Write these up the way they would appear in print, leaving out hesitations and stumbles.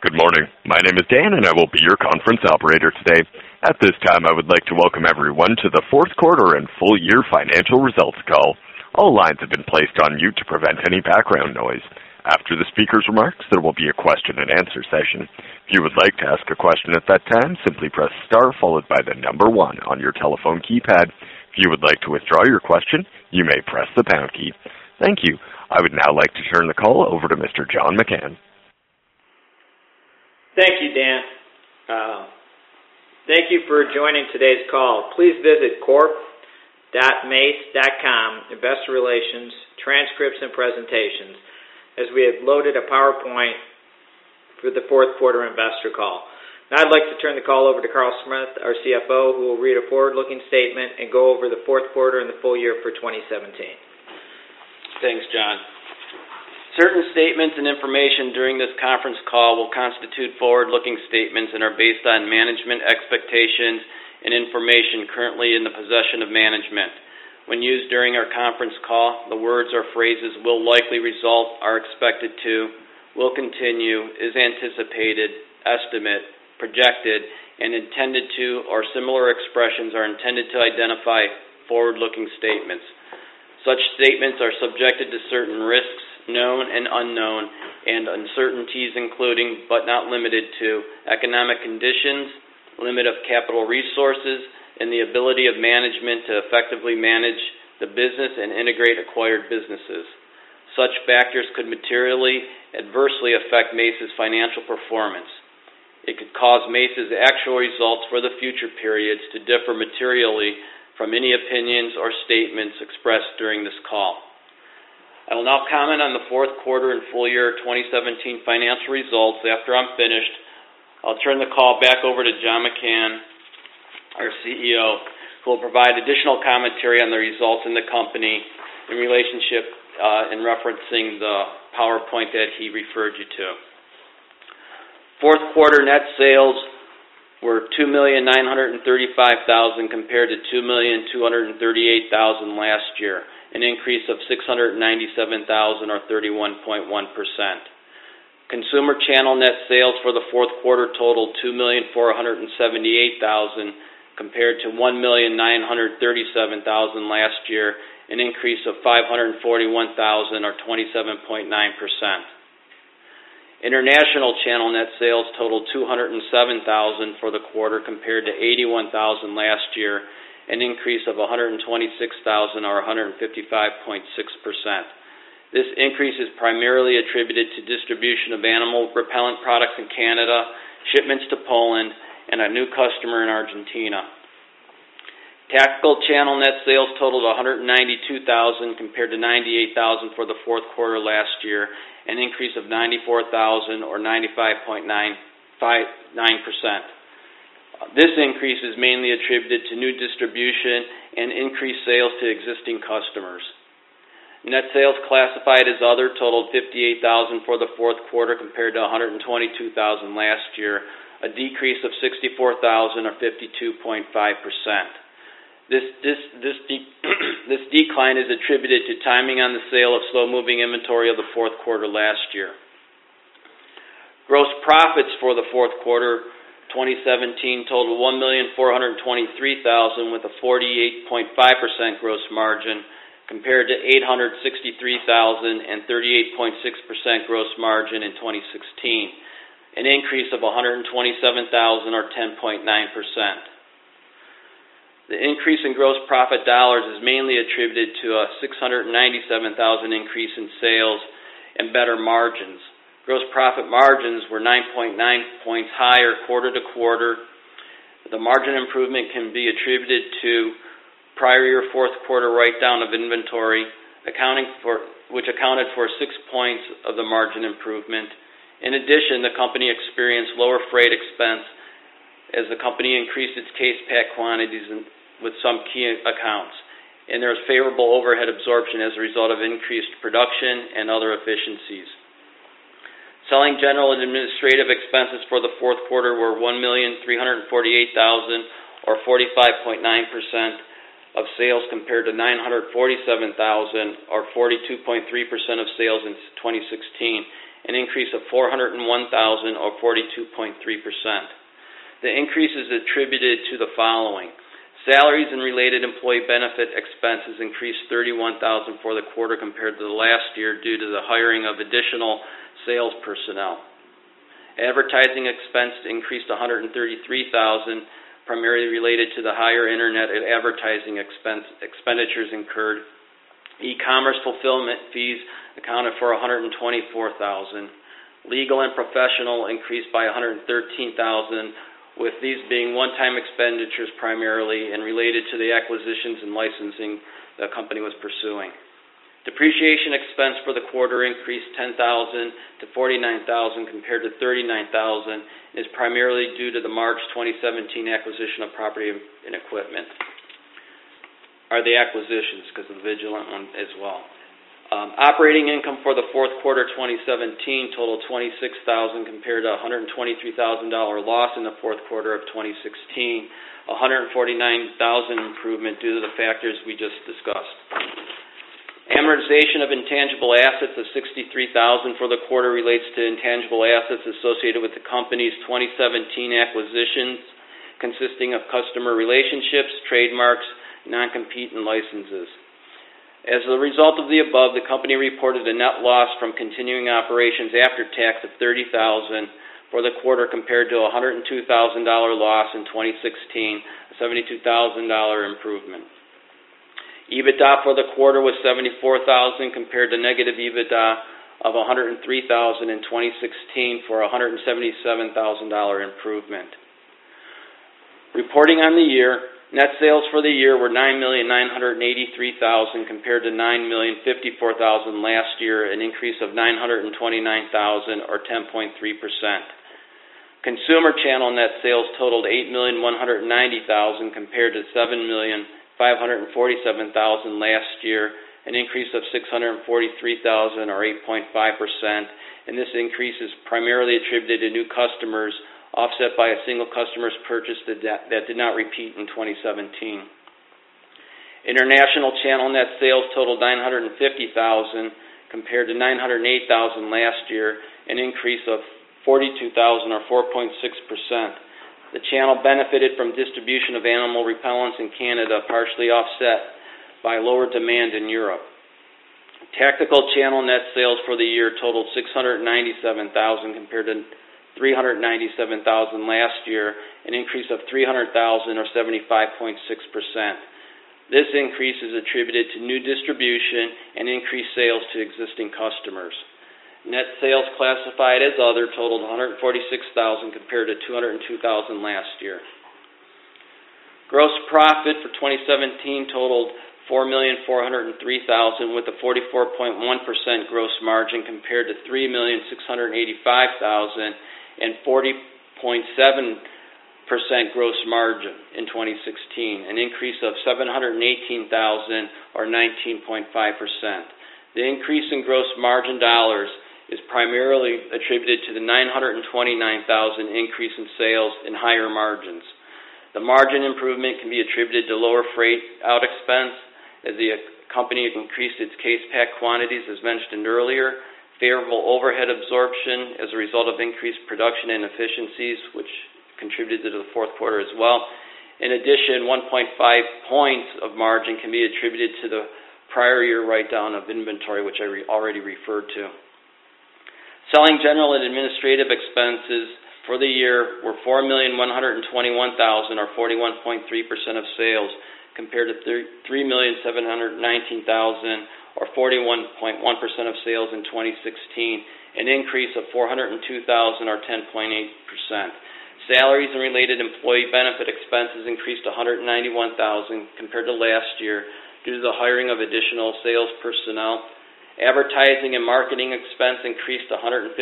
Good morning. My name is Dan, and I will be your conference operator today. At this time, I would like to welcome everyone to the fourth quarter and full year financial results call. All lines have been placed on mute to prevent any background noise. After the speaker's remarks, there will be a question and answer session. If you would like to ask a question at that time, simply press star followed by the number 1 on your telephone keypad. If you would like to withdraw your question, you may press the pound key. Thank you. I would now like to turn the call over to Mr. John McCann. Thank you, Dan. Thank you for joining today's call. Please visit corp.mace.com, Investor Relations, Transcripts and Presentations, as we have loaded a PowerPoint for the fourth quarter investor call. Now I'd like to turn the call over to Carl Smith, our CFO, who will read a forward-looking statement and go over the fourth quarter and the full year for 2017. Thanks, John. Certain statements and information during this conference call will constitute forward-looking statements and are based on management expectations and information currently in the possession of management. When used during our conference call, the words or phrases will likely result, are expected to, will continue, is anticipated, estimate, projected, and intended to, or similar expressions are intended to identify forward-looking statements. Such statements are subjected to certain risks, known and unknown, and uncertainties including, but not limited to, economic conditions, limit of capital resources, and the ability of management to effectively manage the business and integrate acquired businesses. Such factors could materially adversely affect Mace's financial performance. It could cause Mace's actual results for the future periods to differ materially from any opinions or statements expressed during this call. I will now comment on the fourth quarter and full year 2017 financial results. After I'm finished, I'll turn the call back over to John McCann, our CEO, who will provide additional commentary on the results in the company in relationship in referencing the PowerPoint that he referred you to. Fourth quarter net sales were $2,935,000 compared to $2,238,000 last year, an increase of $697,000 or 31.1%. Consumer channel net sales for the fourth quarter totaled $2,478,000 compared to $1,937,000 last year, an increase of $541,000 or 27.9%. International channel net sales totaled $207,000 for the quarter compared to $81,000 last year, an increase of $126,000 or 155.6%. This increase is primarily attributed to distribution of animal repellent products in Canada, shipments to Poland, and a new customer in Argentina. Tactical channel net sales totaled $192,000 compared to $98,000 for the fourth quarter last year, an increase of $94,000 or 95.9%. This increase is mainly attributed to new distribution and increased sales to existing customers. Net sales classified as other totaled $58,000 for the fourth quarter compared to $122,000 last year, a decrease of $64,000 or 52.5%. This decline is attributed to timing on the sale of slow-moving inventory of the fourth quarter last year. Gross profits for the fourth quarter 2017 totaled $1,423,000 with a 48.5% gross margin compared to $863,000 and 38.6% gross margin in 2016, an increase of $127,000 or 10.9%. The increase in gross profit dollars is mainly attributed to a $697,000 increase in sales and better margins. Gross profit margins were 9.9 points higher quarter to quarter. The margin improvement can be attributed to prior year fourth quarter write-down of inventory, which accounted for 6 points of the margin improvement. In addition, the company experienced lower freight expense as the company increased its case pack quantities with some key accounts, and there was favorable overhead absorption as a result of increased production and other efficiencies. Selling, general, and administrative expenses for the fourth quarter were $1,348,000 or 45.9% of sales compared to $947,000 or 42.3% of sales in 2016, an increase of $401,000 or 42.3%. The increase is attributed to the following. Salaries and related employee benefit expenses increased $31,000 for the quarter compared to the last year due to the hiring of additional sales personnel. Advertising expense increased $133,000, primarily related to the higher internet and advertising expenditures incurred. E-commerce fulfillment fees accounted for $124,000. Legal and professional increased by $113,000, with these being one-time expenditures primarily and related to the acquisitions and licensing the company was pursuing. Depreciation expense for the quarter increased $10,000 to $49,000 compared to $39,000 and is primarily due to the March 2017 acquisition of property and equipment. Are the acquisitions, because of the Vigilant one as well. Operating income for the fourth quarter 2017 totaled $26,000 compared to $123,000 loss in the fourth quarter of 2016, $149,000 improvement due to the factors we just discussed. Amortization of intangible assets of $63,000 for the quarter relates to intangible assets associated with the company's 2017 acquisitions, consisting of customer relationships, trademarks, non-compete, and licenses. As a result of the above, the company reported a net loss from continuing operations after tax of $30,000 for the quarter compared to a $102,000 loss in 2016, a $72,000 improvement. EBITDA for the quarter was $74,000 compared to negative EBITDA of $103,000 in 2016 for a $177,000 improvement. Reporting on the year, net sales for the year were $9,983,000 compared to $9,054,000 last year, an increase of $929,000 or 10.3%. Consumer channel net sales totaled $8,190,000 compared to $7,547,000 last year, an increase of $643,000 or 8.5%, and this increase is primarily attributed to new customers offset by a single customer's purchase that did not repeat in 2017. International channel net sales totaled $950,000 compared to $908,000 last year, an increase of $42,000 or 4.6%. The channel benefited from distribution of animal repellents in Canada, partially offset by lower demand in Europe. Tactical channel net sales for the year totaled $697,000 compared to $397,000 last year, an increase of $300,000 or 75.6%. This increase is attributed to new distribution and increased sales to existing customers. Net sales classified as other totaled $146,000 compared to $202,000 last year. Gross profit for 2017 totaled $4,403,000 with a 44.1% gross margin compared to $3,685,000 and 40.7% gross margin in 2016, an increase of $718,000 or 19.5%. The increase in gross margin dollars is primarily attributed to the $929,000 increase in sales and higher margins. The margin improvement can be attributed to lower freight out expense as the company increased its case pack quantities as mentioned earlier, favorable overhead absorption as a result of increased production and efficiencies, which contributed to the fourth quarter as well. In addition, 1.5 points of margin can be attributed to the prior year write-down of inventory, which I already referred to. Selling, general, and administrative expenses for the year were $4,121,000 or 41.3% of sales compared to $3,719,000 or 41.1% of sales in 2016, an increase of $402,000 or 10.8%. Salaries and related employee benefit expenses increased $191,000 compared to last year due to the hiring of additional sales personnel. Advertising and marketing expense increased $159,000,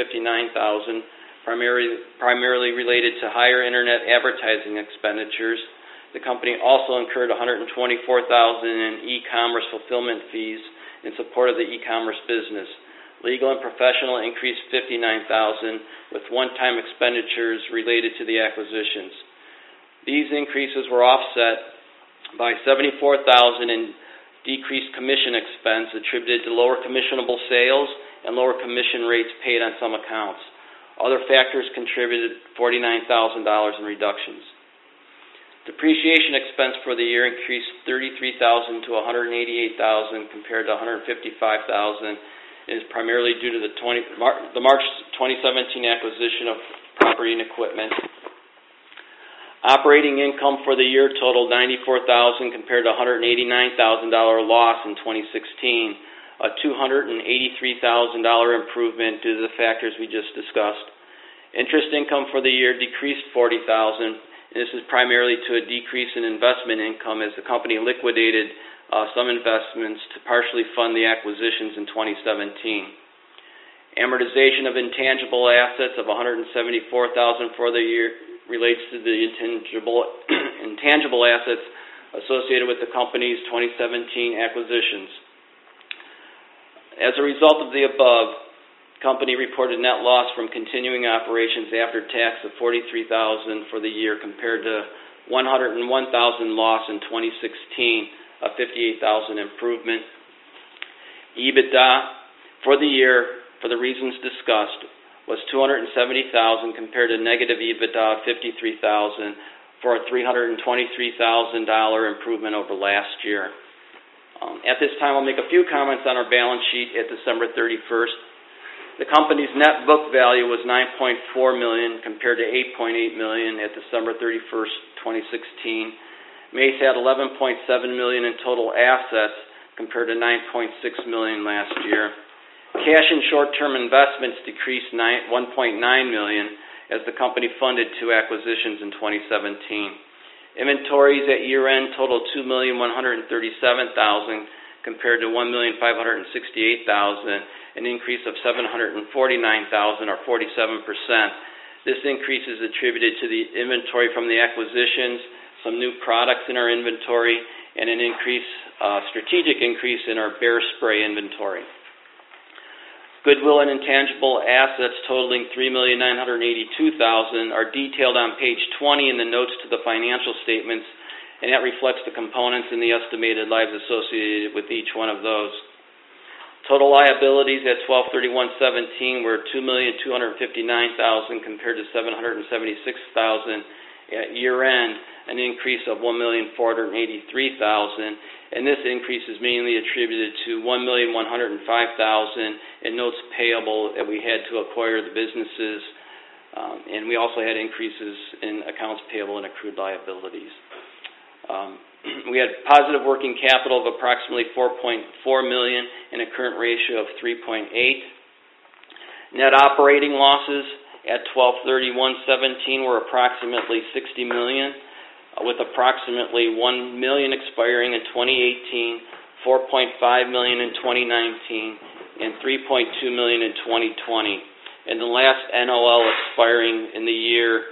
primarily related to higher internet advertising expenditures. The company also incurred $124,000 in e-commerce fulfillment fees in support of the e-commerce business. Legal and professional increased $59,000 with one-time expenditures related to the acquisitions. These increases were offset by $74,000 in decreased commission expense attributed to lower commissionable sales and lower commission rates paid on some accounts. Other factors contributed $49,000 in reductions. Depreciation expense for the year increased $33,000 to $188,000 compared to $155,000, and is primarily due to the March 2017 acquisition of property and equipment. Operating income for the year totaled $94,000 compared to $189,000 loss in 2016, a $283,000 improvement due to the factors we just discussed. Interest income for the year decreased $40,000, and this is primarily to a decrease in investment income as the company liquidated some investments to partially fund the acquisitions in 2017. Amortization of intangible assets of $174,000 for the year relates to the intangible assets associated with the company's 2017 acquisitions. As a result of the above, the company reported net loss from continuing operations after tax of $43,000 for the year compared to $101,000 loss in 2016, a $58,000 improvement. EBITDA for the year, for the reasons discussed, was $270,000 compared to negative EBITDA of $53,000 for a $323,000 improvement over last year. At this time, I'll make a few comments on our balance sheet at December 31st. The company's net book value was $9.4 million compared to $8.8 million at December 31st, 2016. Mace had $11.7 million in total assets compared to $9.6 million last year. Cash and short-term investments decreased $1.9 million as the company funded 2 acquisitions in 2017. Inventories at year-end totaled $2,137,000 compared to $1,568,000, an increase of $749,000 or 47%. This increase is attributed to the inventory from the acquisitions, some new products in our inventory, and an strategic increase in our bear spray inventory. Goodwill and intangible assets totaling $3,982,000 are detailed on page 20 in the notes to the financial statements, and that reflects the components and the estimated lives associated with each one of those. Total liabilities at 12/31/17 were $2,259,000 compared to $776,000 at year-end, an increase of $1,483,000, and this increase is mainly attributed to $1,105,000 in notes payable that we had to acquire the businesses, and we also had increases in accounts payable and accrued liabilities. We had positive working capital of approximately $4.4 million and a current ratio of 3.8. Net operating losses at 12/31/17 were approximately $60 million, with approximately $1 million expiring in 2018, $4.5 million in 2019, and $3.2 million in 2020. And the last NOL expiring in the year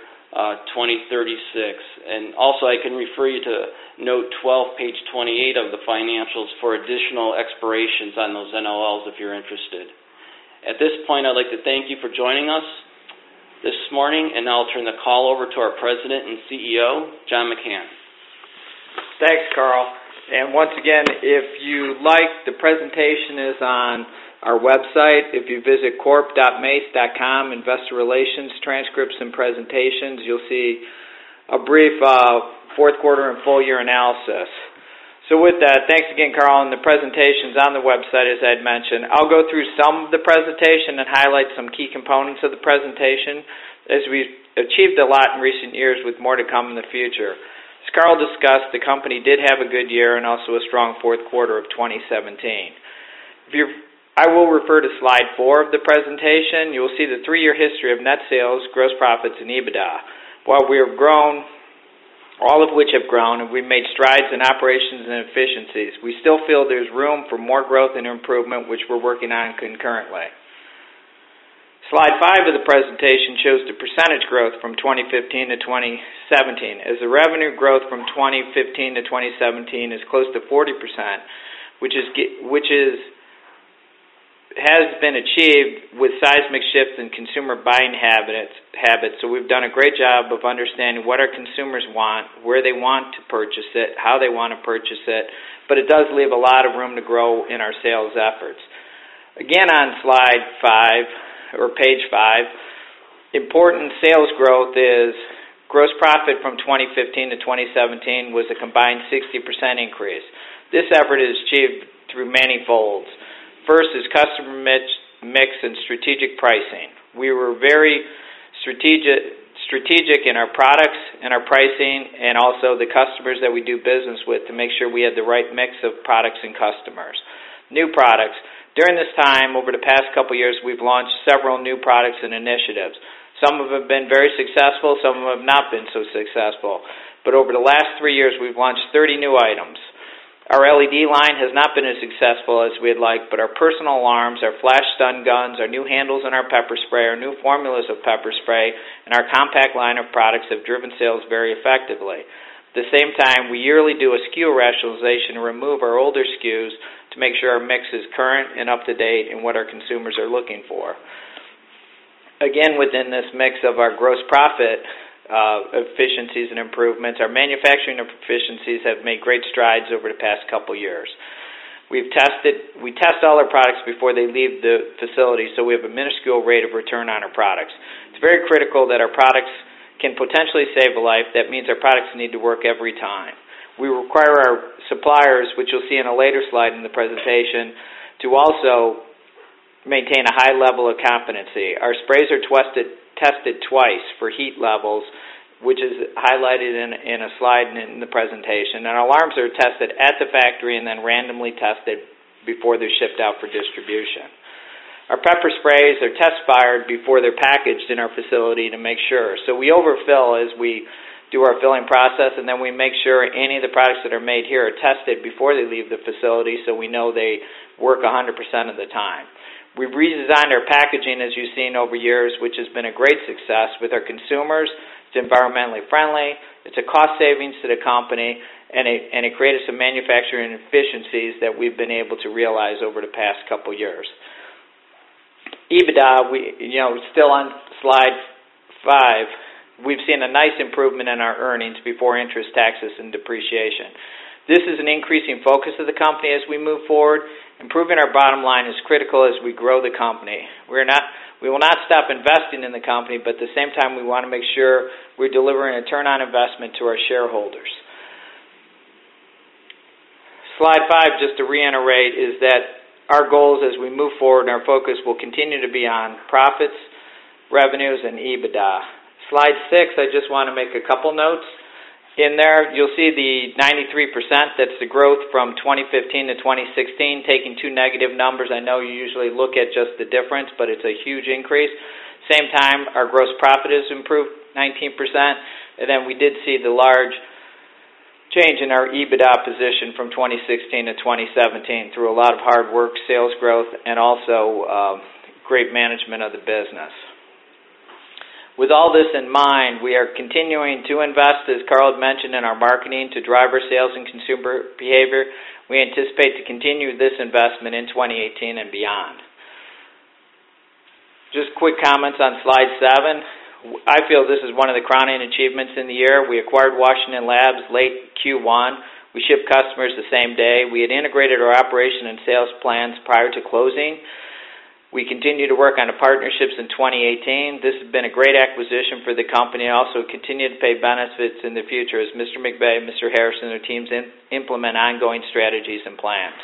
2036. And also I can refer you to note 12, page 28 of the financials for additional expirations on those NOLs if you're interested. At this point, I'd like to thank you for joining us this morning, and now I'll turn the call over to our President and CEO, John McCann. Thanks, Carl. And once again, if you like, the presentation is on our website. If you visit corp.mace.com, Investor Relations, Transcripts and Presentations, you'll see a brief fourth quarter and full year analysis. So with that, thanks again, Carl, and the presentation's on the website, as I'd mentioned. I'll go through some of the presentation and highlight some key components of the presentation, as we've achieved a lot in recent years with more to come in the future. As Carl discussed, the company did have a good year and also a strong fourth quarter of 2017. I will refer to slide 4 of the presentation. You will see the 3-year history of net sales, gross profits, and EBITDA. While we have grown, all of which have grown, and we've made strides in operations and efficiencies, we still feel there's room for more growth and improvement, which we're working on concurrently. Slide 5 of the presentation shows the percentage growth from 2015 to 2017, as the revenue growth from 2015 to 2017 is close to 40%, which has been achieved with seismic shifts in consumer buying habits. So we've done a great job of understanding what our consumers want, where they want to purchase it, how they want to purchase it, but it does leave a lot of room to grow in our sales efforts. Again, on slide 5, or page 5, important sales growth is gross profit from 2015 to 2017 was a combined 60% increase. This effort is achieved through many folds. First is customer mix and strategic pricing. We were very strategic in our products and our pricing, and also the customers that we do business with, to make sure we had the right mix of products and customers. New products. During this time, over the past couple years, we've launched several new products and initiatives. Some of them have been very successful, some of them have not been so successful. But over the last 3 years, we've launched 30 new items. Our LED line has not been as successful as we'd like, but our personal alarms, our flash stun guns, our new handles in our pepper spray, our new formulas of pepper spray, and our compact line of products have driven sales very effectively. At the same time, we yearly do a SKU rationalization to remove our older SKUs to make sure our mix is current and up to date in what our consumers are looking for. Again, within this mix of our gross profit efficiencies and improvements, our manufacturing efficiencies have made great strides over the past couple years. We test all our products before they leave the facility, so we have a minuscule rate of return on our products. It's very critical that our products can potentially save a life. That means our products need to work every time. We require our suppliers, which you'll see in a later slide in the presentation, to also maintain a high level of competency. Our sprays are tested twice for heat levels, which is highlighted in a slide in the presentation. And our alarms are tested at the factory and then randomly tested before they're shipped out for distribution. Our pepper sprays are test-fired before they're packaged in our facility to make sure. So we overfill as we do our filling process, and then we make sure any of the products that are made here are tested before they leave the facility so we know they work 100% of the time. We've redesigned our packaging, as you've seen over years, which has been a great success with our consumers. It's environmentally friendly. It's a cost savings to the company, and it created some manufacturing efficiencies that we've been able to realize over the past couple years. EBITDA, still on slide 5, we've seen a nice improvement in our earnings before interest, taxes, and depreciation. This is an increasing focus of the company as we move forward. Improving our bottom line is critical as we grow the company. We will not stop investing in the company, but at the same time we want to make sure we're delivering a return on investment to our shareholders. Slide 5, just to reiterate, is that our goals as we move forward and our focus will continue to be on profits, revenues, and EBITDA. Slide 6, I just want to make a couple notes. In there, you'll see the 93%, that's the growth from 2015 to 2016, taking two negative numbers. I know you usually look at just the difference, but it's a huge increase. Same time, our gross profit has improved 19%, and then we did see the large change in our EBITDA position from 2016 to 2017 through a lot of hard work, sales growth, and also great management of the business. With all this in mind, we are continuing to invest, as Carl had mentioned, in our marketing to drive our sales and consumer behavior. We anticipate to continue this investment in 2018 and beyond. Just quick comments on slide 7. I feel this is one of the crowning achievements in the year. We acquired Washington Labs late Q1. We shipped customers the same day. We had integrated our operation and sales plans prior to closing. We continue to work on the partnerships in 2018. This has been a great acquisition for the company and also continue to pay benefits in the future as Mr. McVeigh, Mr. Harrison, and their teams implement ongoing strategies and plans.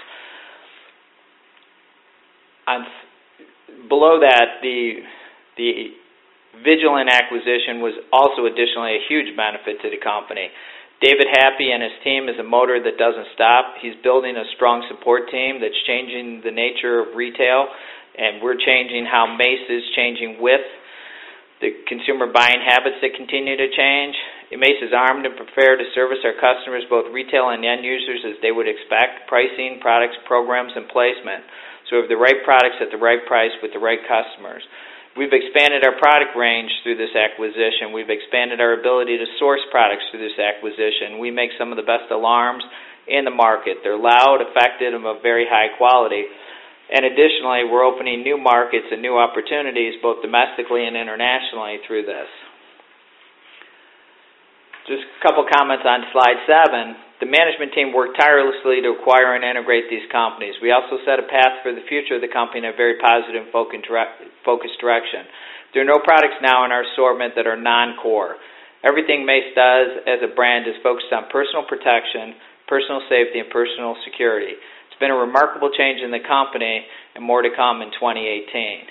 Below that, the Vigilant acquisition was also additionally a huge benefit to the company. David Happy and his team is a motor that doesn't stop. He's building a strong support team that's changing the nature of retail, and we're changing how Mace is changing with the consumer buying habits that continue to change. Mace is armed and prepared to service our customers, both retail and end users, as they would expect, pricing, products, programs, and placement. So we have the right products at the right price with the right customers. We've expanded our product range through this acquisition. We've expanded our ability to source products through this acquisition. We make some of the best alarms in the market. They're loud, effective, and of very high quality. And additionally, we're opening new markets and new opportunities, both domestically and internationally, through this. Just a couple comments on slide 7. The management team worked tirelessly to acquire and integrate these companies. We also set a path for the future of the company in a very positive and focused direction. There are no products now in our assortment that are non-core. Everything Mace does as a brand is focused on personal protection, personal safety, and personal security. It's been a remarkable change in the company, and more to come in 2018.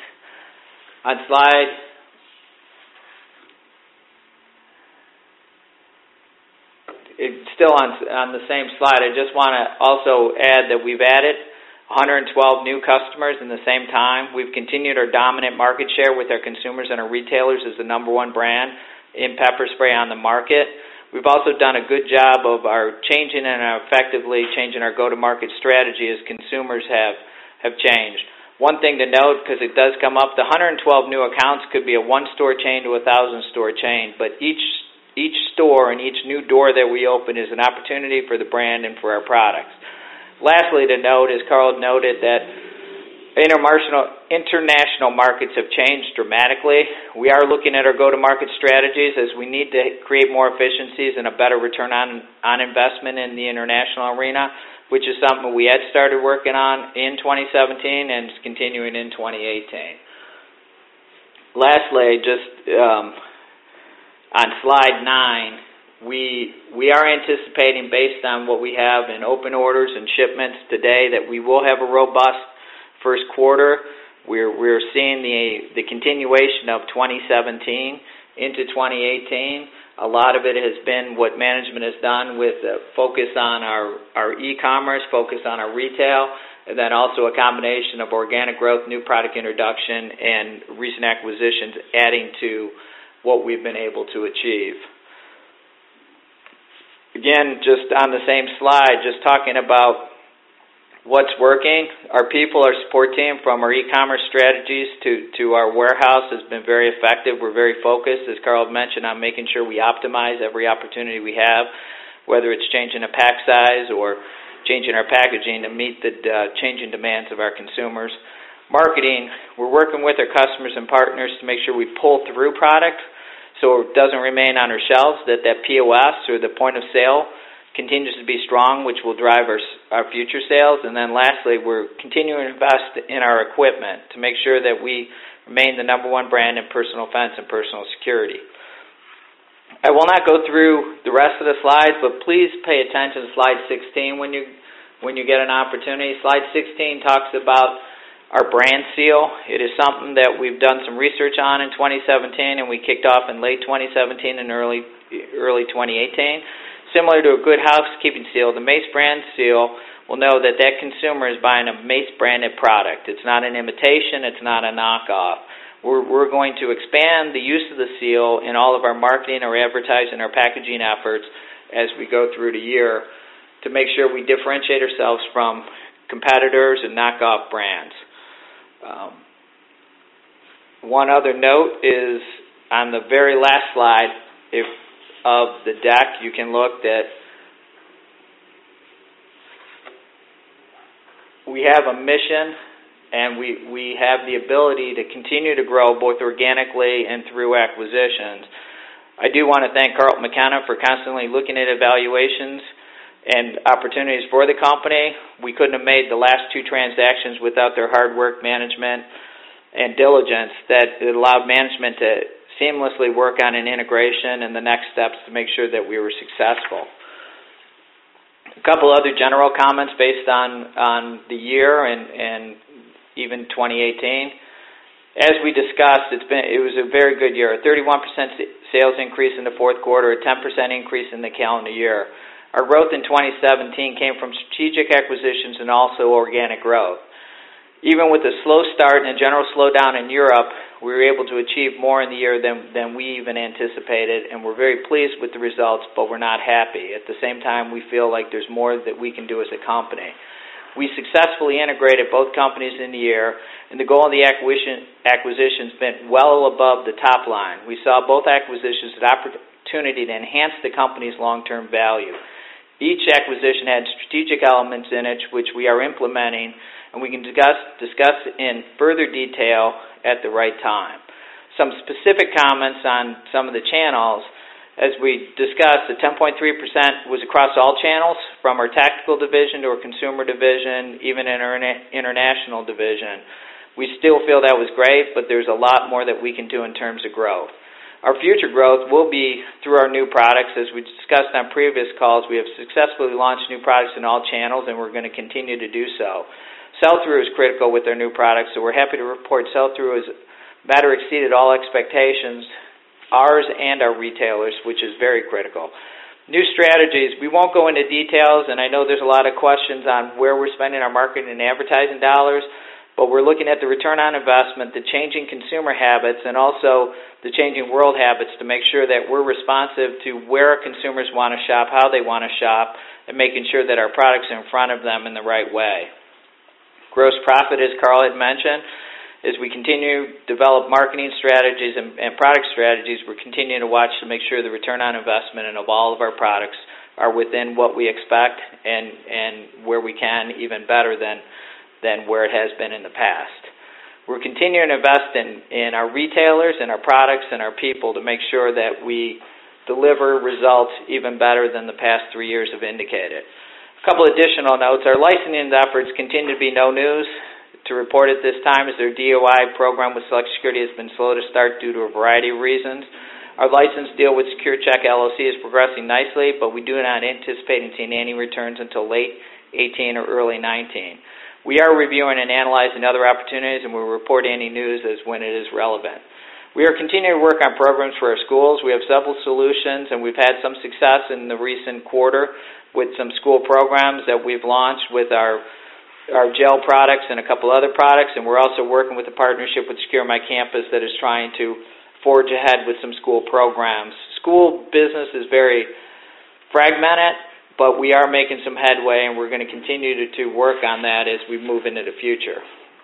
Still on the same slide, I just want to also add that we've added 112 new customers in the same time. We've continued our dominant market share with our consumers and our retailers as the number one brand in pepper spray on the market. We've also done a good job of our changing and effectively changing our go-to-market strategy as consumers have changed. One thing to note, because it does come up, the 112 new accounts could be a one-store chain to a 1,000-store chain, but each store and each new door that we open is an opportunity for the brand and for our products. Lastly to note, as Carl noted, that international markets have changed dramatically. We are looking at our go-to-market strategies as we need to create more efficiencies and a better return on investment in the international arena, which is something we had started working on in 2017 and is continuing in 2018. Lastly, on slide 9, we are anticipating, based on what we have in open orders and shipments today, that we will have a robust first quarter. We're seeing the continuation of 2017 into 2018. A lot of it has been what management has done with focus on our e-commerce, focus on our retail, and then also a combination of organic growth, new product introduction, and recent acquisitions adding to what we've been able to achieve. Again, just on the same slide, just talking about what's working. Our people, our support team, from our e-commerce strategies to our warehouse has been very effective. We're very focused, as Carl mentioned, on making sure we optimize every opportunity we have, whether it's changing a pack size or changing our packaging to meet the changing demands of our consumers. Marketing, we're working with our customers and partners to make sure we pull through product so it doesn't remain on our shelves, that POS or the point of sale continues to be strong, which will drive our future sales. And then lastly, we're continuing to invest in our equipment to make sure that we remain the number one brand in personal defense and personal security. I will not go through the rest of the slides, but please pay attention to slide 16 when you get an opportunity. Slide 16 talks about our brand seal. It is something that we've done some research on in 2017, and we kicked off in late 2017 and early 2018. Similar to a good housekeeping seal, the Mace brand seal will know that consumer is buying a Mace branded product. It's not an imitation. It's not a knockoff. We're going to expand the use of the seal in all of our marketing, our advertising, our packaging efforts as we go through the year to make sure we differentiate ourselves from competitors and knockoff brands. One other note is on the very last slide of the deck, you can look that we have a mission and we have the ability to continue to grow both organically and through acquisitions. I do want to thank Carlton McKenna for constantly looking at evaluations and opportunities for the company. We couldn't have made the last two transactions without their hard work, management, and diligence that it allowed management to seamlessly work on an integration and the next steps to make sure that we were successful. A couple other general comments based on the year and even 2018. As we discussed, it was a very good year. A 31% sales increase in the fourth quarter, a 10% increase in the calendar year. Our growth in 2017 came from strategic acquisitions and also organic growth. Even with a slow start and a general slowdown in Europe, we were able to achieve more in the year than we even anticipated, and we're very pleased with the results, but we're not happy. At the same time, we feel like there's more that we can do as a company. We successfully integrated both companies in the year, and the goal of the acquisitions been well above the top line. We saw both acquisitions as an opportunity to enhance the company's long-term value. Each acquisition had strategic elements in it which we are implementing, and we can discuss in further detail at the right time. Some specific comments on some of the channels. As we discussed, the 10.3% was across all channels, from our tactical division to our consumer division, even in our international division. We still feel that was great, but there's a lot more that we can do in terms of growth. Our future growth will be through our new products. As we discussed on previous calls, we have successfully launched new products in all channels, and we're going to continue to do so. Sell-through is critical with our new products, so we're happy to report sell-through has met or exceeded all expectations, ours and our retailers, which is very critical. New strategies, we won't go into details, and I know there's a lot of questions on where we're spending our marketing and advertising dollars, but we're looking at the return on investment, the changing consumer habits, and also the changing world habits to make sure that we're responsive to where our consumers want to shop, how they want to shop, and making sure that our products are in front of them in the right way. Gross profit, as Carl had mentioned, as we continue to develop marketing strategies and product strategies, we're continuing to watch to make sure the return on investment of all of our products are within what we expect and where we can, even better than where it has been in the past. We're continuing to invest in our retailers and our products and our people to make sure that we deliver results even better than the past 3 years have indicated. A couple additional notes. Our licensing efforts continue to be no news to report at this time, as their DOI program with Select Security has been slow to start due to a variety of reasons. Our license deal with SecureCheck LLC is progressing nicely, but we do not anticipate seeing any returns until late 18 or early 19. We are reviewing and analyzing other opportunities, and we'll report any news as when it is relevant. We are continuing to work on programs for our schools. We have several solutions, and we've had some success in the recent quarter with some school programs that we've launched with our gel products and a couple other products, and we're also working with a partnership with Secure My Campus that is trying to forge ahead with some school programs. School business is very fragmented, but we are making some headway, and we're going to continue to work on that as we move into the future.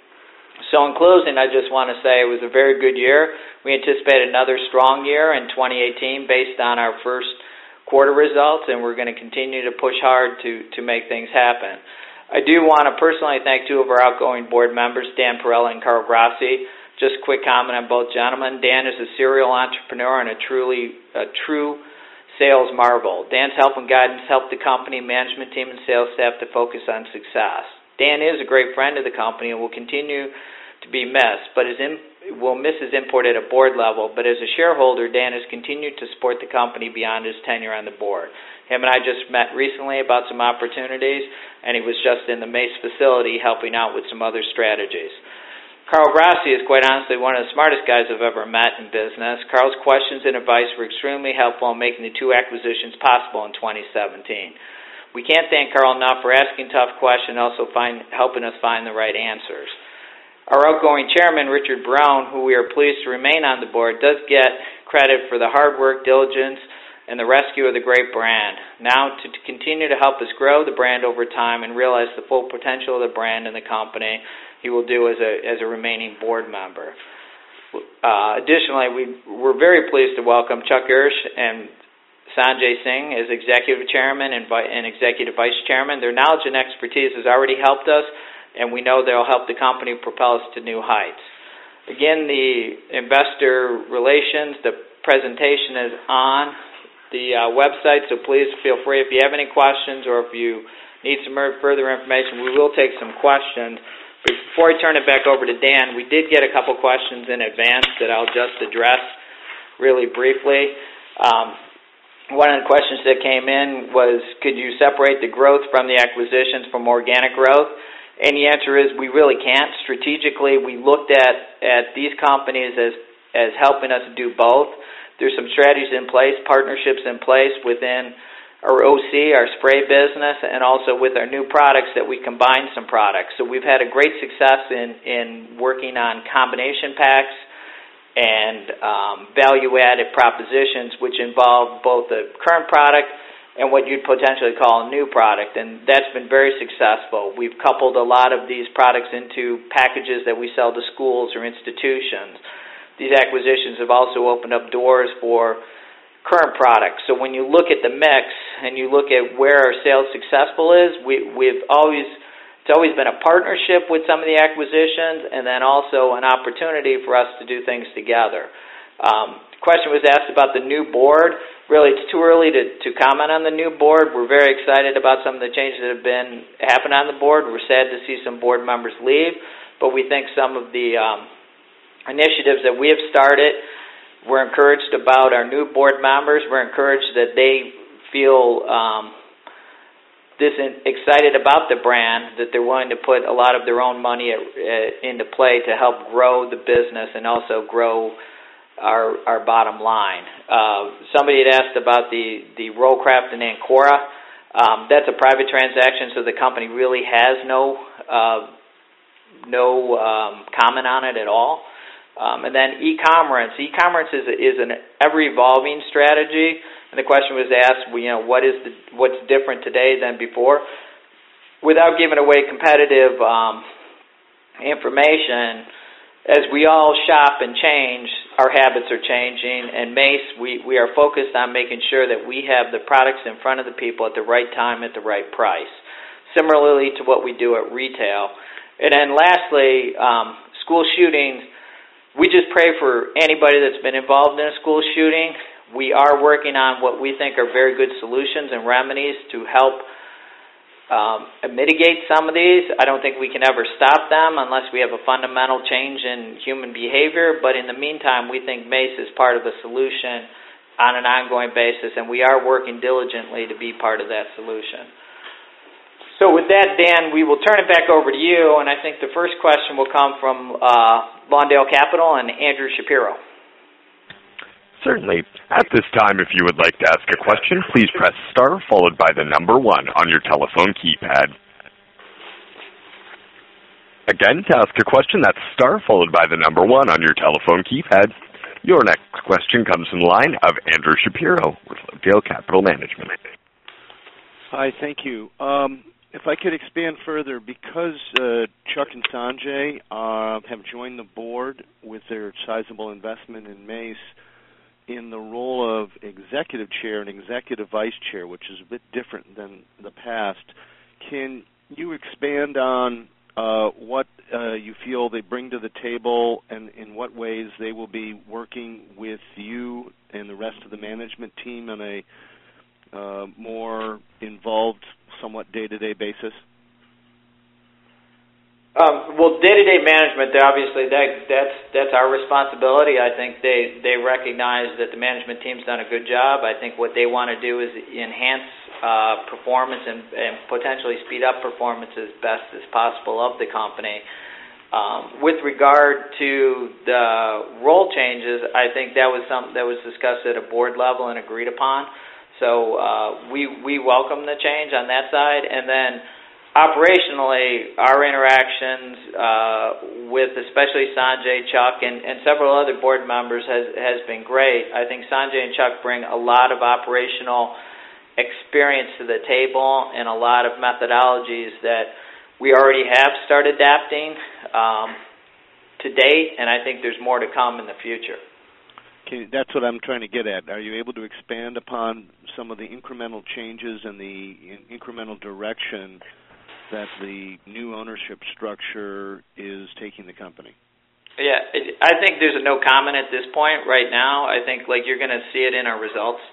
So in closing, I just want to say it was a very good year. We anticipate another strong year in 2018 based on our first quarter results, and we're going to continue to push hard to make things happen. I do want to personally thank two of our outgoing board members, Dan Perella and Carl Grassi. Just a quick comment on both gentlemen. Dan is a serial entrepreneur and a true sales marvel. Dan's help and guidance helped the company, management team, and sales staff to focus on success. Dan is a great friend of the company and will continue to be missed, but will miss his input at a board level. But as a shareholder, Dan has continued to support the company beyond his tenure on the board. Him and I just met recently about some opportunities, and he was just in the Mace facility helping out with some other strategies. Carl Grassi is quite honestly one of the smartest guys I've ever met in business. Carl's questions and advice were extremely helpful in making the two acquisitions possible in 2017. We can't thank Carl enough for asking tough questions and also helping us find the right answers. Our outgoing chairman, Richard Brown, who we are pleased to remain on the board, does get credit for the hard work, diligence, and the rescue of the great brand. Now, to continue to help us grow the brand over time and realize the full potential of the brand and the company, he will do as a remaining board member. Additionally, we're very pleased to welcome Chuck Hirsch and Sanjay Singh as Executive Chairman and Executive Vice Chairman. Their knowledge and expertise has already helped us, and we know they'll help the company propel us to new heights. Again, the investor relations, the presentation is on the website, so please feel free if you have any questions or if you need some further information. We will take some questions. But before I turn it back over to Dan, we did get a couple questions in advance that I'll just address really briefly. One of the questions that came in was, could you separate the growth from the acquisitions from organic growth? And the answer is we really can't. Strategically, we looked at these companies as helping us do both. There's some strategies in place, partnerships in place within our OC, our spray business, and also with our new products that we combine some products. So we've had a great success in working on combination packs and value-added propositions, which involve both the current product and what you'd potentially call a new product, and that's been very successful. We've coupled a lot of these products into packages that we sell to schools or institutions. These acquisitions have also opened up doors for current products. So when you look at the mix and you look at where our sales successful is, it's always been a partnership with some of the acquisitions and then also an opportunity for us to do things together. The question was asked about the new board. really, it's too early to comment on the new board. We're very excited about some of the changes that have been happening on the board. We're sad to see some board members leave, but we think some of the initiatives that we have started, we're encouraged about our new board members. We're encouraged that they feel excited about the brand, that they're willing to put a lot of their own money into play to help grow the business and also grow our bottom line. Somebody had asked about the Rollcraft and Ancora. That's a private transaction, so the company really has no comment on it at all. And then e-commerce. E-commerce is an ever-evolving strategy. And the question was asked, what's different today than before? Without giving away competitive information, as we all shop and change, our habits are changing. And Mace, we are focused on making sure that we have the products in front of the people at the right time at the right price, similarly to what we do at retail. And then lastly, school shootings. We just pray for anybody that's been involved in a school shooting. We are working on what we think are very good solutions and remedies to help mitigate some of these. I don't think we can ever stop them unless we have a fundamental change in human behavior, but in the meantime, we think Mace is part of the solution on an ongoing basis, and we are working diligently to be part of that solution. So with that, Dan, we will turn it back over to you, and I think the first question will come from Lawndale Capital and Andrew Shapiro. Certainly. At this time, if you would like to ask a question, please press star followed by the number 1 on your telephone keypad. Again, to ask a question, that's star followed by the number 1 on your telephone keypad. Your next question comes from the line of Andrew Shapiro with Lawndale Capital Management. Hi, thank you. If I could expand further, because Chuck and Sanjay have joined the board with their sizable investment in Mace in the role of executive chair and executive vice chair, which is a bit different than the past, can you expand on what you feel they bring to the table and in what ways they will be working with you and the rest of the management team on a more involved, somewhat day-to-day basis? Well, day-to-day management, obviously, that's our responsibility. I think they recognize that the management team's done a good job. I think what they want to do is enhance performance and potentially speed up performance as best as possible of the company. With regard to the role changes, I think that was something that was discussed at a board level and agreed upon. So we welcome the change on that side. And then operationally, our interactions with especially Sanjay, Chuck, and several other board members has been great. I think Sanjay and Chuck bring a lot of operational experience to the table and a lot of methodologies that we already have started adapting to date, and I think there's more to come in the future. Okay, that's what I'm trying to get at. Are you able to expand upon some of the incremental changes and the incremental direction that the new ownership structure is taking the company? Yeah, I think there's a no comment at this point right now. I think you're going to see it in our results.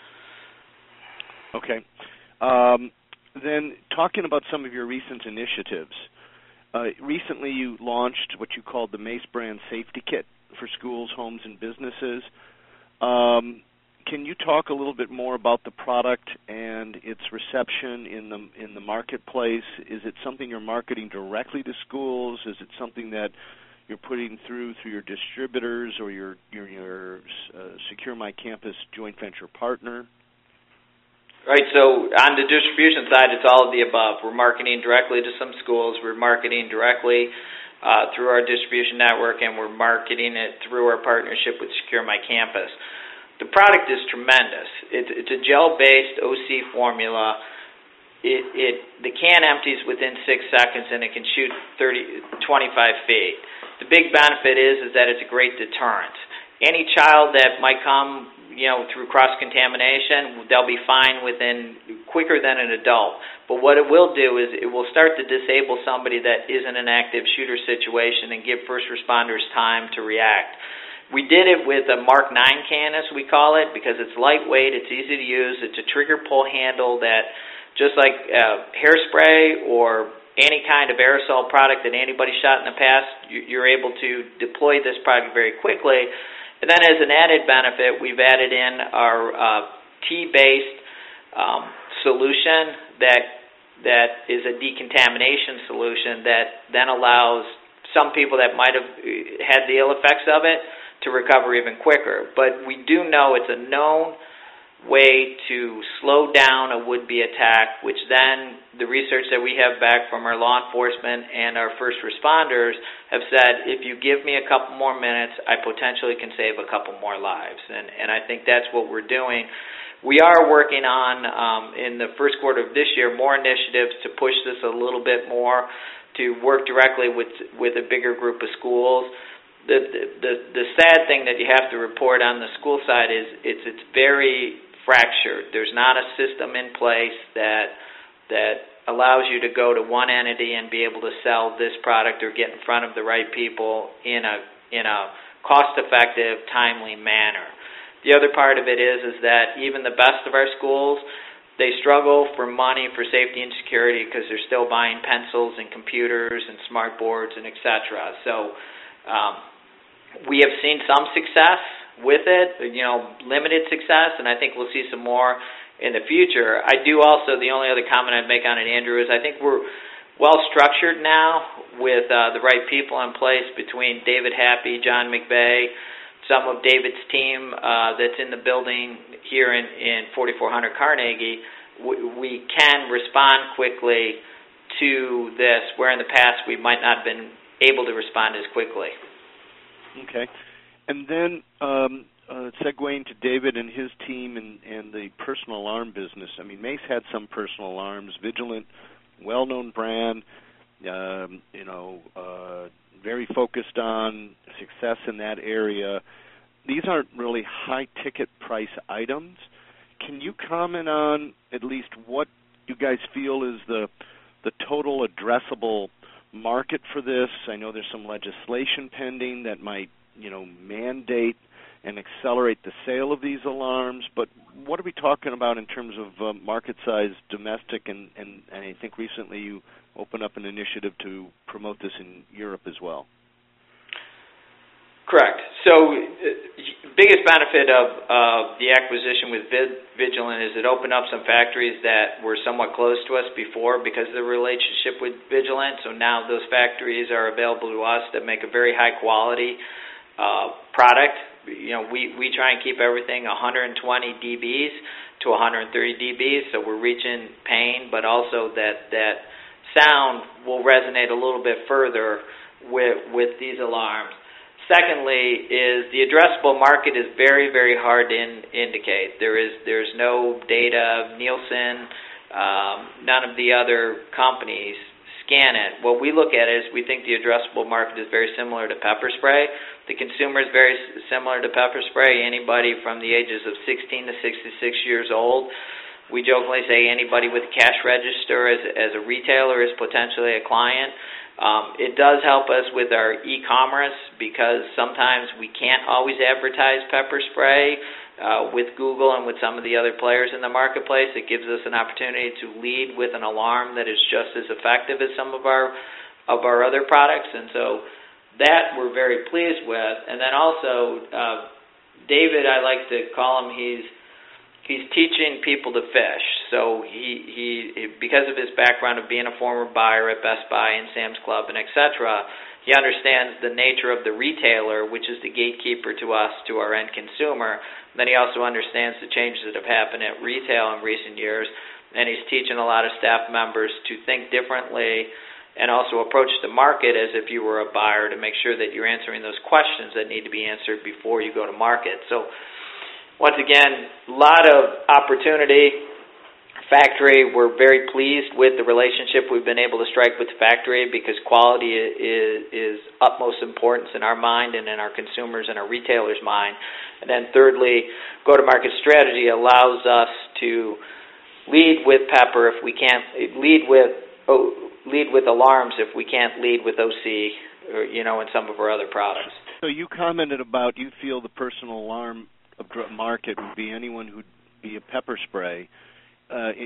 Okay. Then talking about some of your recent initiatives, recently you launched what you called the Mace Brand Safety Kit for schools, homes, and businesses. Can you talk a little bit more about the product and its reception in the marketplace? Is it something you're marketing directly to schools? Is it something that you're putting through your distributors or your Secure My Campus joint venture partner? Right, so on the distribution side, it's all of the above. We're marketing directly to some schools. We're marketing directly through our distribution network, and we're marketing it through our partnership with Secure My Campus. The product is tremendous. It's a gel-based OC formula. The can empties within 6 seconds, and it can shoot 25 feet. The big benefit is that it's a great deterrent. Any child that might come through cross-contamination, they'll be fine quicker than an adult. But what it will do is it will start to disable somebody that is in an active shooter situation and give first responders time to react. We did it with a Mark 9 can, as we call it, because it's lightweight, it's easy to use, it's a trigger pull handle that, just like hairspray or any kind of aerosol product that anybody shot in the past, you're able to deploy this product very quickly. And then as an added benefit, we've added in our tea-based solution that is a decontamination solution that then allows some people that might have had the ill effects of it to recover even quicker. But we do know it's a known way to slow down a would-be attack, which then the research that we have back from our law enforcement and our first responders have said, if you give me a couple more minutes, I potentially can save a couple more lives. And I think that's what we're doing. We are working on, in the first quarter of this year, more initiatives to push this a little bit more, to work directly with a bigger group of schools. The sad thing that you have to report on the school side is it's very fractured. There's not a system in place that allows you to go to one entity and be able to sell this product or get in front of the right people in a cost-effective, timely manner. The other part of it is that even the best of our schools, they struggle for money for safety and security because they're still buying pencils and computers and smart boards and et cetera. So we have seen some success with it, limited success, and I think we'll see some more in the future. I do also, the only other comment I'd make on it, Andrew, is I think we're well-structured now with the right people in place between David Happy, John McVeigh, some of David's team that's in the building here in 4400 Carnegie. We can respond quickly to this, where in the past we might not have been able to respond as quickly. Okay. And then segueing to David and his team and the personal alarm business. I mean, Mace had some personal alarms, Vigilant, well-known brand, very focused on success in that area. These aren't really high-ticket price items. Can you comment on at least what you guys feel is the total addressable market for this? I know there's some legislation pending that might, mandate and accelerate the sale of these alarms, but what are we talking about in terms of market size domestic, and I think recently you opened up an initiative to promote this in Europe as well. Correct. So biggest benefit of the acquisition with Vigilant is it opened up some factories that were somewhat close to us before because of the relationship with Vigilant. So now those factories are available to us that make a very high quality product. We try and keep everything 120 dBs to 130 dBs, so we're reaching pain, but also that sound will resonate a little bit further with these alarms. Secondly, is the addressable market is very, very hard to indicate. There's no data, Nielsen, none of the other companies scan it. What we look at is we think the addressable market is very similar to pepper spray. The consumer is very similar to pepper spray. Anybody from the ages of 16 to 66 years old. We jokingly say anybody with a cash register as a retailer is potentially a client. It does help us with our e-commerce because sometimes we can't always advertise pepper spray with Google and with some of the other players in the marketplace. It gives us an opportunity to lead with an alarm that is just as effective as some of our other products, and so that we're very pleased with. And then also, David, I like to call him, he's teaching people to fish. So he because of his background of being a former buyer at Best Buy and Sam's Club and et cetera, he understands the nature of the retailer, which is the gatekeeper to us, to our end consumer. Then he also understands the changes that have happened at retail in recent years, and he's teaching a lot of staff members to think differently and also approach the market as if you were a buyer to make sure that you're answering those questions that need to be answered before you go to market. So once again, a lot of opportunity. Factory, we're very pleased with the relationship we've been able to strike with the factory because quality is utmost importance in our mind and in our consumers and our retailers' mind. And then thirdly, go-to-market strategy allows us to lead with pepper if we can't lead with alarms if we can't lead with OC in some of our other products. So you commented about you feel the personal alarm market would be anyone who'd be a pepper spray. The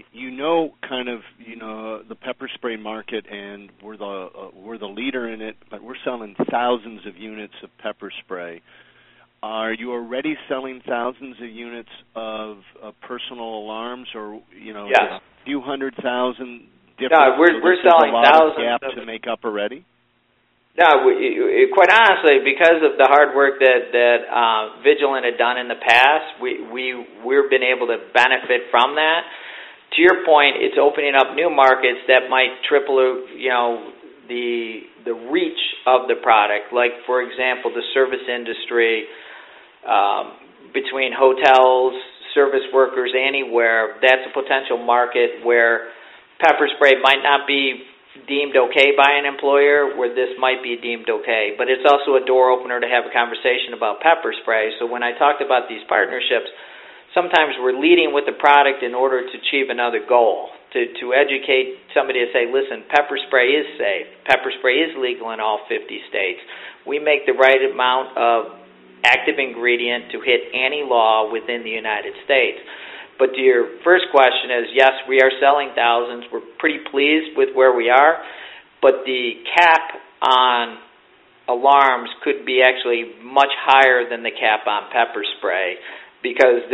pepper spray market, and we're the leader in it, but we're selling thousands of units of pepper spray. Are you already selling thousands of units of personal alarms, or Yes. a few 100,000 different? No, we're selling thousands gap to make up already. No, quite honestly, because of the hard work that Vigilant had done in the past, we've been able to benefit from that. To your point, it's opening up new markets that might triple, the reach of the product. Like, for example, the service industry, between hotels, service workers, anywhere. That's a potential market where pepper spray might not be deemed okay by an employer, where this might be deemed okay. But it's also a door opener to have a conversation about pepper spray. So when I talked about these partnerships, sometimes we're leading with the product in order to achieve another goal, to educate somebody to say, listen, pepper spray is safe. Pepper spray is legal in all 50 states. We make the right amount of active ingredient to hit any law within the United States. But to your first question is, yes, we are selling thousands. We're pretty pleased with where we are, but the cap on alarms could be actually much higher than the cap on pepper spray, because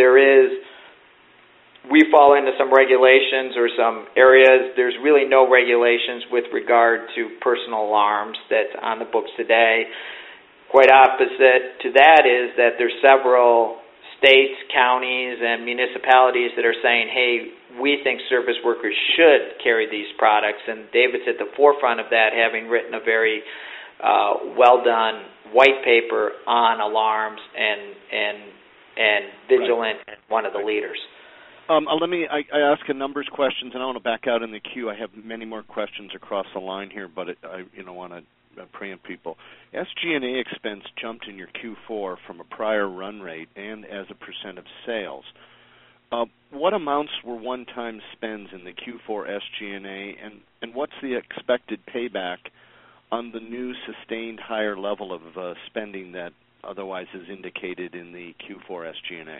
we fall into some regulations or some areas. There's really no regulations with regard to personal alarms that's on the books today. Quite opposite to that is that there's several states, counties, and municipalities that are saying, hey, we think service workers should carry these products, and David's at the forefront of that, having written a very well-done white paper on alarms and Vigilant, right. One of the leaders. I ask a numbers questions, and I want to back out in the queue. I have many more questions across the line here, but I want to preempt people. SG&A expense jumped in your Q4 from a prior run rate and as a percent of sales. What amounts were one-time spends in the Q4 SG&A, and what's the expected payback on the new sustained higher level of spending that otherwise is indicated in the Q4 SG&A?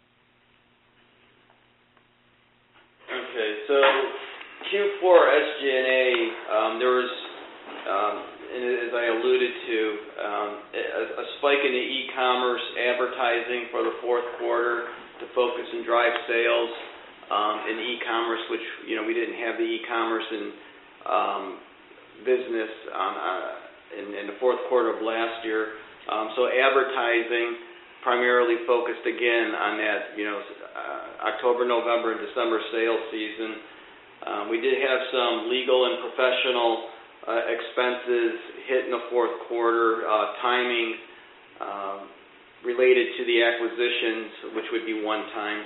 Okay, so Q4 SG&A, there was, as I alluded to, a spike in the e-commerce advertising for the fourth quarter to focus and drive sales in e-commerce, which we didn't have the e-commerce business in the fourth quarter of last year. So advertising primarily focused again on that October, November, and December sales season. We did have some legal and professional expenses hit in the fourth quarter, timing related to the acquisitions, which would be one time.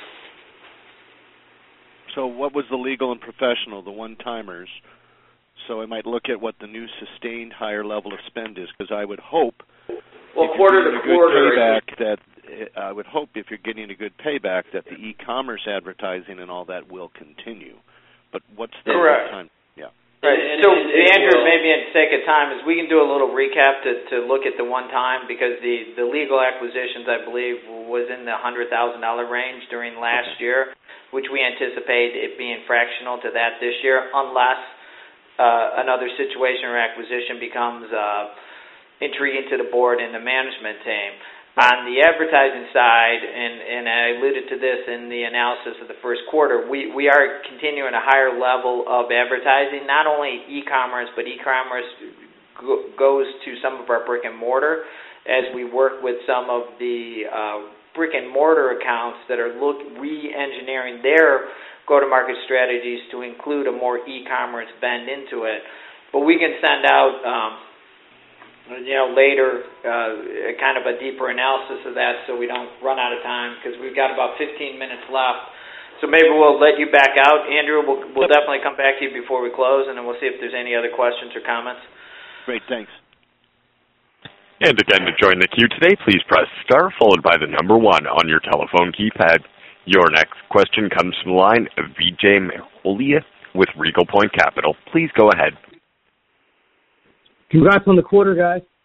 So what was the legal and professional, the one-timers? So I might look at what the new sustained higher level of spend is, because I would hope, quarter to quarter, I would hope if you're getting a good payback that the e-commerce advertising and all that will continue. But what's the time? Yeah. Right. So, Andrew, maybe in sake of time, is we can do a little recap to look at the one time, because the legal acquisitions, I believe, was in the $100,000 range during last year, which we anticipate it being fractional to that this year, unless another situation or acquisition becomes intriguing to the board and the management team. On the advertising side, and I alluded to this in the analysis of the first quarter, we are continuing a higher level of advertising, not only e-commerce, but e-commerce goes to some of our brick and mortar as we work with some of the brick and mortar accounts that are re-engineering their go-to-market strategies to include a more e-commerce bend into it. But we can send out later, kind of a deeper analysis of that, so we don't run out of time, because we've got about 15 minutes left. So maybe we'll let you back out. Andrew, we'll definitely come back to you before we close, and then we'll see if there's any other questions or comments. Great, thanks. And again, to join the queue today, please press star followed by the number 1 on your telephone keypad. Your next question comes from the line of Vijay Maholia with Regal Point Capital. Please go ahead. Congrats on the quarter, guys.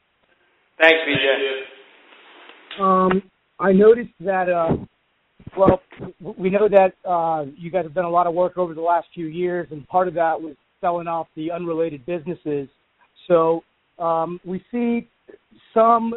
Thanks, BJ. I noticed that, we know that you guys have done a lot of work over the last few years, and part of that was selling off the unrelated businesses. So we see some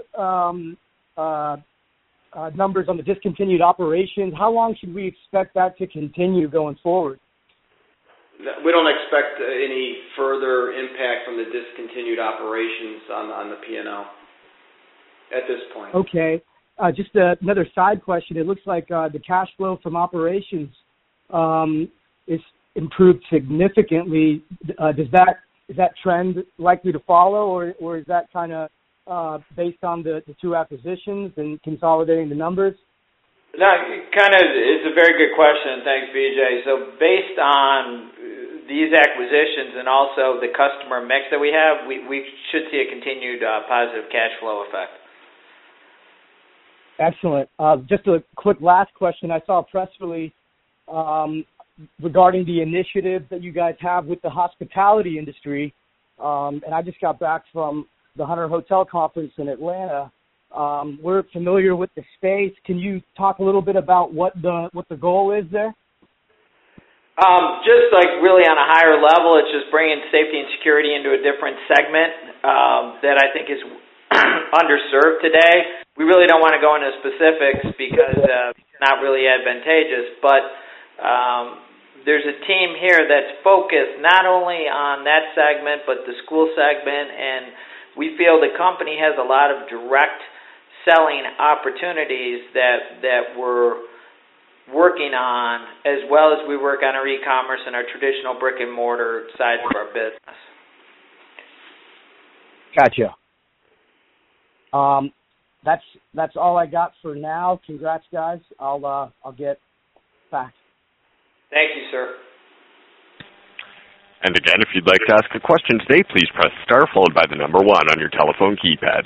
numbers on the discontinued operations. How long should we expect that to continue going forward? We don't expect any further impact from the discontinued operations on the P&L at this point. Okay. Just another side question. It looks like the cash flow from operations is improved significantly. Is that trend likely to follow, or is that kind of based on the two acquisitions and consolidating the numbers? No, it's a very good question. Thanks, BJ. So based on these acquisitions and also the customer mix that we have, we should see a continued positive cash flow effect. Excellent. Just a quick last question. I saw a press release regarding the initiatives that you guys have with the hospitality industry, and I just got back from the Hunter Hotel Conference in Atlanta. We're familiar with the space. Can you talk a little bit about what the goal is there? Just like really on a higher level, it's just bringing safety and security into a different segment that I think is underserved today. We really don't want to go into specifics because it's not really advantageous, but there's a team here that's focused not only on that segment but the school segment, and we feel the company has a lot of direct selling opportunities that we're working on, as well as we work on our e-commerce and our traditional brick-and-mortar side of our business. Gotcha. That's all I got for now. Congrats, guys. I'll get back. Thank you, sir. And again, if you'd like to ask a question today, please press star followed by the number 1 on your telephone keypad.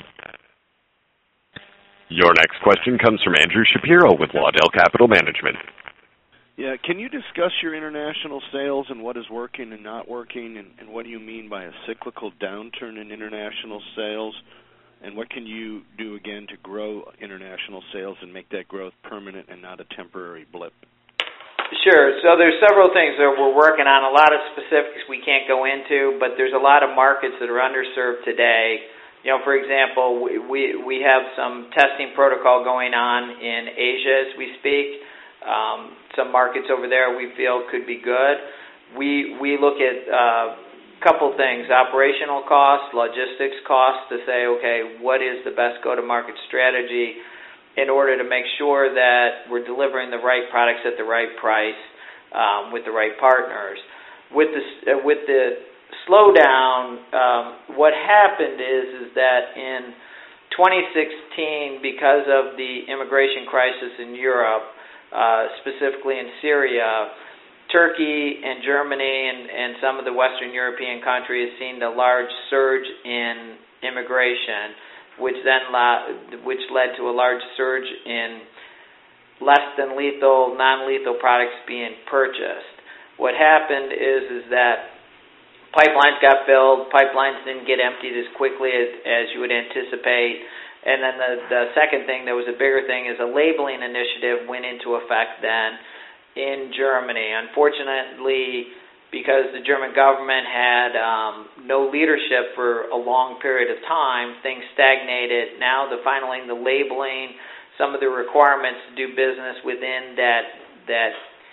Your next question comes from Andrew Shapiro with Waddell Capital Management. Yeah, can you discuss your international sales and what is working and not working, and what do you mean by a cyclical downturn in international sales, and what can you do again to grow international sales and make that growth permanent and not a temporary blip? Sure. So there's several things that we're working on. A lot of specifics we can't go into, but there's a lot of markets that are underserved today. You know, for example, we have some testing protocol going on in Asia as we speak. Some markets over there we feel could be good. We look at a couple things: operational costs, logistics costs, to say, okay, what is the best go-to-market strategy in order to make sure that we're delivering the right products at the right price with the right partners. With the slowdown, what happened is that in 2016, because of the immigration crisis in Europe, specifically in Syria, Turkey and Germany and some of the Western European countries seen a large surge in immigration, which led to a large surge in less than lethal, non-lethal products being purchased. What happened is that pipelines got filled, pipelines didn't get emptied as quickly as you would anticipate, and then the second thing that was a bigger thing is a labeling initiative went into effect then in Germany. Unfortunately, because the German government had no leadership for a long period of time, things stagnated. Now finally the labeling, some of the requirements to do business within that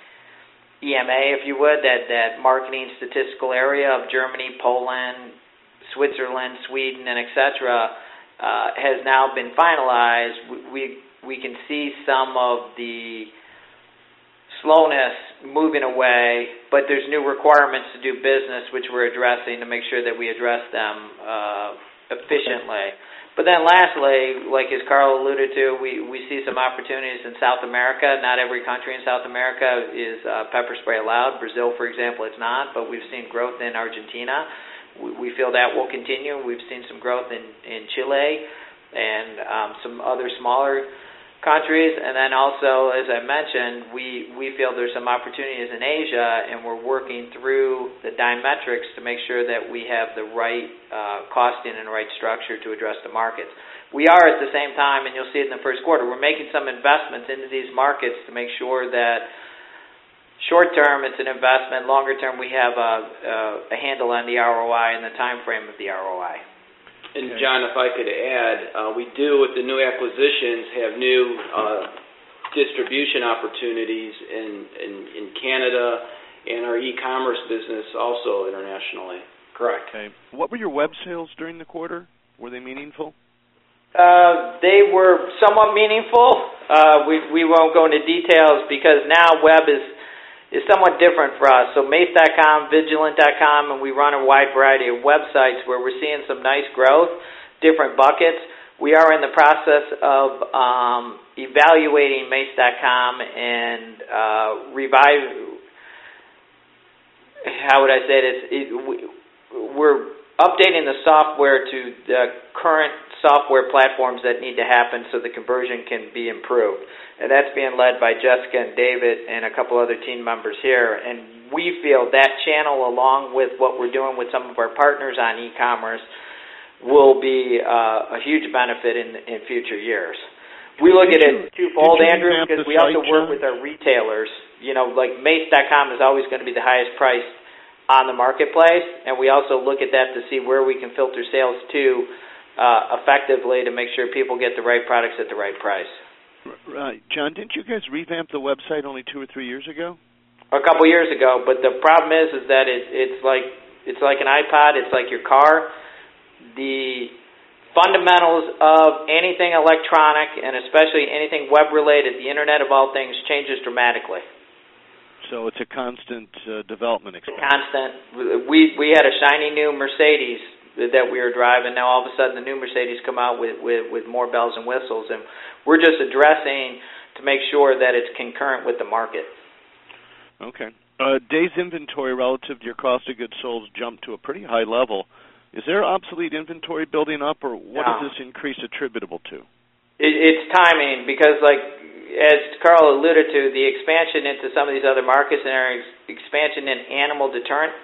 EMA, if you would, that marketing statistical area of Germany, Poland, Switzerland, Sweden, and etc., has now been finalized. We can see some of the slowness moving away, but there's new requirements to do business, which we're addressing to make sure that we address them efficiently. But then lastly, like as Carl alluded to, we see some opportunities in South America. Not every country in South America is pepper spray allowed. Brazil, for example, is not, but we've seen growth in Argentina. We feel that will continue. We've seen some growth in Chile and some other smaller countries, and then also, as I mentioned, we feel there's some opportunities in Asia, and we're working through the Dymetrics to make sure that we have the right costing and right structure to address the markets. We are at the same time, and you'll see it in the first quarter, we're making some investments into these markets to make sure that short term it's an investment, longer term we have a handle on the ROI and the time frame of the ROI. And John, if I could add, we do with the new acquisitions have new distribution opportunities in Canada and our e-commerce business also internationally. Correct. Okay. What were your web sales during the quarter? Were they meaningful? They were somewhat meaningful. We won't go into details because now web is somewhat different for us. So Mace.com, Vigilant.com, and we run a wide variety of websites where we're seeing some nice growth, different buckets. We are in the process of evaluating Mace.com and we're updating the software to the current software platforms that need to happen so the conversion can be improved. And that's being led by Jessica and David and a couple other team members here. And we feel that channel, along with what we're doing with some of our partners on e-commerce, will be a huge benefit in future years. We look at it twofold, Andrew, because we also work with our retailers. You know, like Mace.com is always going to be the highest price on the marketplace, and we also look at that to see where we can filter sales to effectively to make sure people get the right products at the right price. Right. John, didn't you guys revamp the website only 2 or 3 years ago? A couple years ago, but the problem is that it's like an iPod, it's like your car. The fundamentals of anything electronic, and especially anything web-related, the Internet of all things, changes dramatically. So it's a constant development expense. Constant. We had a shiny new Mercedes that we were driving. Now all of a sudden the new Mercedes come out with more bells and whistles, and we're just addressing to make sure that it's concurrent with the market. Okay. Days inventory relative to your cost of goods sold jumped to a pretty high level. Is there obsolete inventory building up, or what is this increase attributable to? It's timing, because like as Carl alluded to, the expansion into some of these other markets and our expansion in animal deterrent,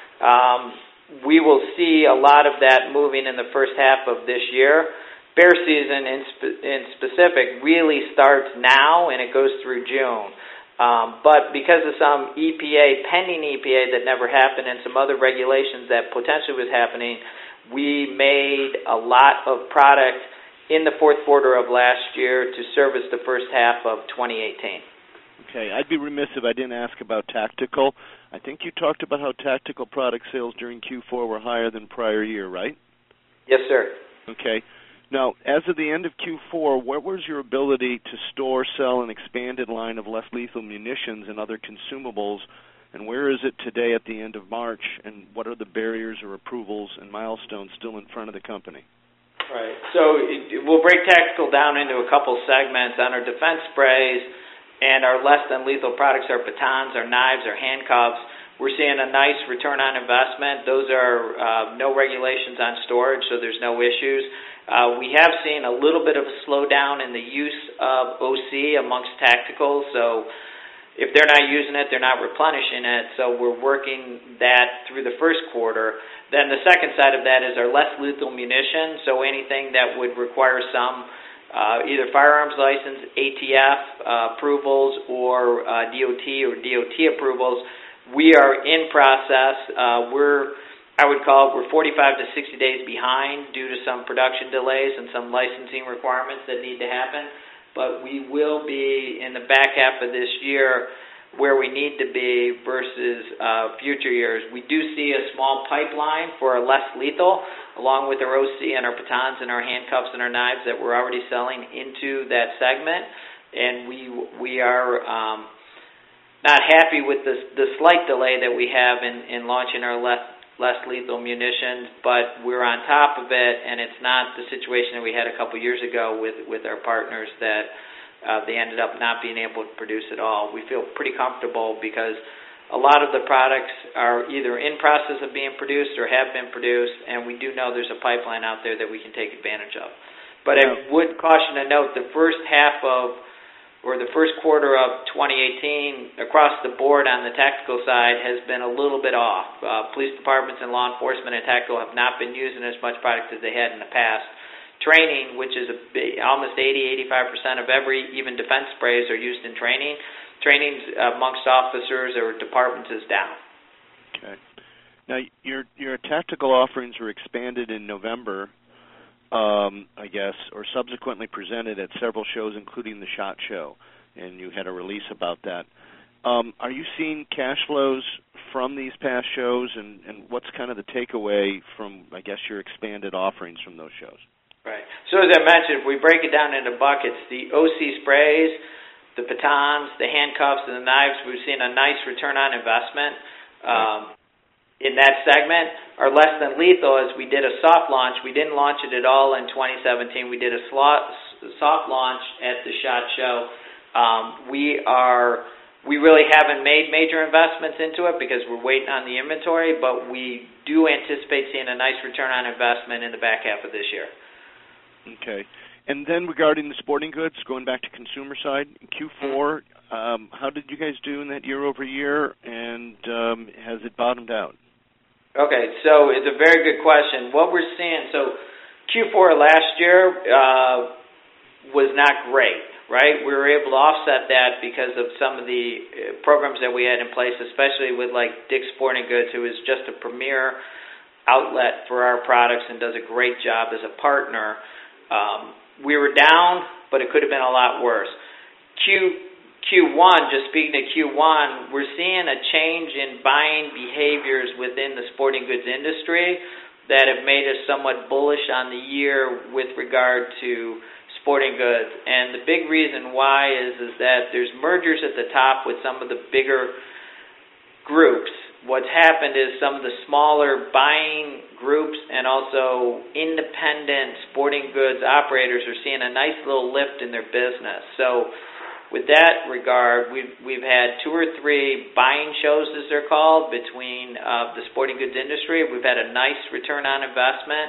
we will see a lot of that moving in the first half of this year. Bear season in specific really starts now and it goes through June. But because of some pending EPA that never happened and some other regulations that potentially was happening, we made a lot of product in the fourth quarter of last year to service the first half of 2018. Okay, I'd be remiss if I didn't ask about tactical. I think you talked about how tactical product sales during Q4 were higher than prior year, right? Yes, sir. Okay. Now, as of the end of Q4, what was your ability to store, sell, an expanded line of less lethal munitions and other consumables, and where is it today at the end of March, and what are the barriers or approvals and milestones still in front of the company? Right. So we'll break tactical down into a couple segments. On our defense sprays and our less than lethal products, our batons, our knives, our handcuffs, we're seeing a nice return on investment. Those are no regulations on storage, so there's no issues. We have seen a little bit of a slowdown in the use of OC amongst tacticals, so if they're not using it, they're not replenishing it, so we're working that through the first quarter. Then the second side of that is our less lethal munition, so anything that would require some either firearms license, ATF approvals, or DOT approvals. We are in process. We're 45 to 60 days behind due to some production delays and some licensing requirements that need to happen. But we will be in the back half of this year where we need to be versus future years. We do see a small pipeline for a less lethal, along with our OC and our batons and our handcuffs and our knives that we're already selling into that segment. And we are not happy with the slight delay that we have in launching our less lethal munitions, but we're on top of it, and it's not the situation that we had a couple years ago with our partners that they ended up not being able to produce at all. We feel pretty comfortable because a lot of the products are either in process of being produced or have been produced, and we do know there's a pipeline out there that we can take advantage of. But I would caution to note the first quarter of 2018 across the board on the tactical side has been a little bit off. Police departments and law enforcement and tactical have not been using as much product as they had in the past. Training, which is almost 80-85% of every even defense sprays are used in training. Trainings amongst officers or departments is down. Okay. Now, your tactical offerings were expanded in November, I guess, or subsequently presented at several shows, including the SHOT Show, and you had a release about that. Are you seeing cash flows from these past shows, and what's kind of the takeaway from, I guess, your expanded offerings from those shows? Right. So as I mentioned, if we break it down into buckets, the OC sprays, the batons, the handcuffs, and the knives, we've seen a nice return on investment in that segment. Are less than lethal, as we did a soft launch. We didn't launch it at all in 2017. We did a soft launch at the SHOT Show. We really haven't made major investments into it because we're waiting on the inventory, but we do anticipate seeing a nice return on investment in the back half of this year. Okay. And then regarding the sporting goods, going back to consumer side, Q4, how did you guys do in that year over year, and has it bottomed out? Okay, so it's a very good question. What we're seeing, so Q4 last year was not great, right? We were able to offset that because of some of the programs that we had in place, especially with like Dick's Sporting Goods, who is just a premier outlet for our products and does a great job as a partner. We were down, but it could have been a lot worse. Q1, just speaking to Q1, we're seeing a change in buying behaviors within the sporting goods industry that have made us somewhat bullish on the year with regard to sporting goods. And the big reason why is that there's mergers at the top with some of the bigger groups. What's happened is some of the smaller buying groups and also independent sporting goods operators are seeing a nice little lift in their business. So with that regard, we've had 2 or 3 buying shows, as they're called, between the sporting goods industry. We've had a nice return on investment.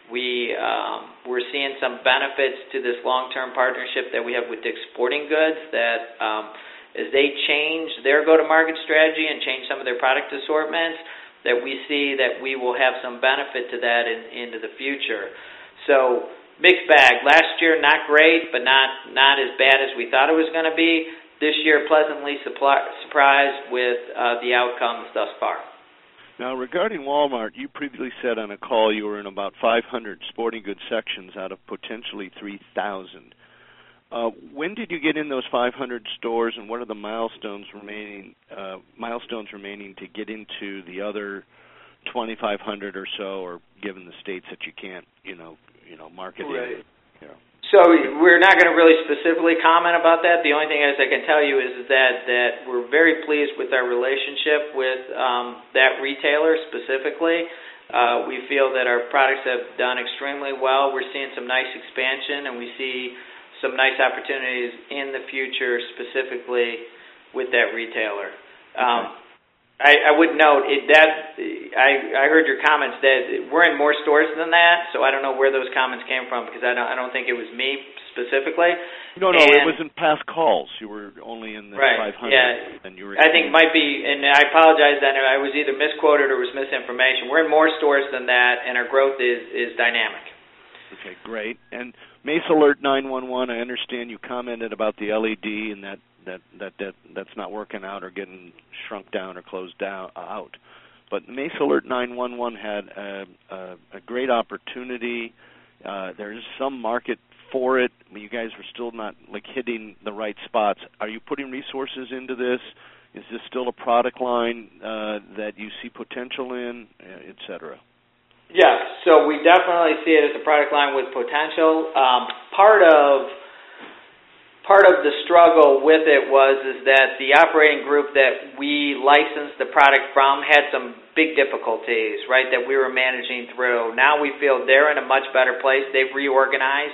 We're seeing some benefits to this long-term partnership that we have with Dick's Sporting Goods that as they change their go-to-market strategy and change some of their product assortments, that we see that we will have some benefit to that into the future. So mixed bag. Last year, not great, but not as bad as we thought it was going to be. This year, pleasantly surprised with the outcomes thus far. Now, regarding Walmart, you previously said on a call you were in about 500 sporting goods sections out of potentially 3,000. When did you get in those 500 stores, and what are the milestones remaining to get into the other 2,500 or so, or given the states that you can't, market right. in? So we're not going to really specifically comment about that. The only thing as I can tell you is that we're very pleased with our relationship with that retailer specifically. We feel that our products have done extremely well. We're seeing some nice expansion, and we see some nice opportunities in the future specifically with that retailer. I would note I heard your comments that we're in more stores than that, so I don't know where those comments came from because I don't think it was me specifically. No, it was in past calls. You were only in the right, 500. Yeah. And you were I think it might be, and I apologize that I was either misquoted or was misinformation. We're in more stores than that, and our growth is dynamic. Okay, great. And Mace Alert 911, I understand you commented about the LED and that's not working out or getting shrunk down or closed down out. But Mace Alert 911 had a great opportunity. There's some market for it. You guys were still not hitting the right spots. Are you putting resources into this? Is this still a product line that you see potential in, et cetera? Yeah, so we definitely see it as a product line with potential. Part of the struggle with it is that the operating group that we licensed the product from had some big difficulties, right, that we were managing through. Now we feel they're in a much better place. They've reorganized.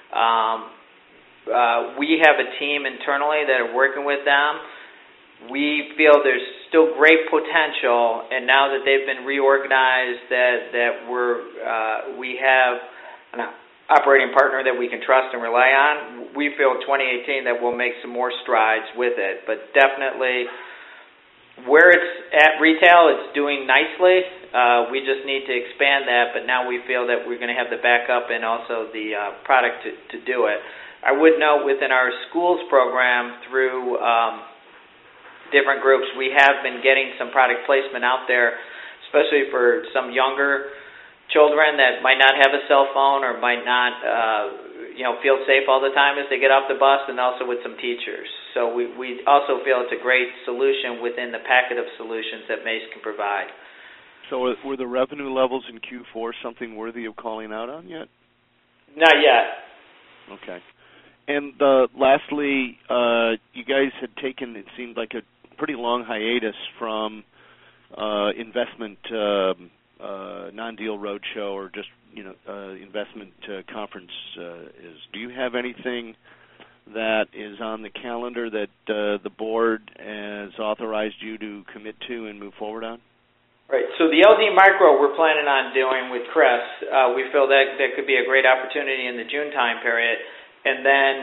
We have a team internally that are working with them. We feel there's still great potential, and now that they've been reorganized, that we have operating partner that we can trust and rely on. We feel 2018 that we'll make some more strides with it, but definitely where it's at retail, it's doing nicely. We just need to expand that, but now we feel that we're going to have the backup and also the product to do it. I would note within our schools program through different groups, we have been getting some product placement out there, especially for some younger children that might not have a cell phone or might not feel safe all the time as they get off the bus, and also with some teachers. So we also feel it's a great solution within the packet of solutions that Mace can provide. So were the revenue levels in Q4 something worthy of calling out on yet? Not yet. Okay. And lastly, you guys had taken, it seemed like, a pretty long hiatus from investment non-deal roadshow or just investment conference. Do you have anything that is on the calendar that the board has authorized you to commit to and move forward on? Right. So the LD Micro we're planning on doing with Chris. We feel that could be a great opportunity in the June time period. And then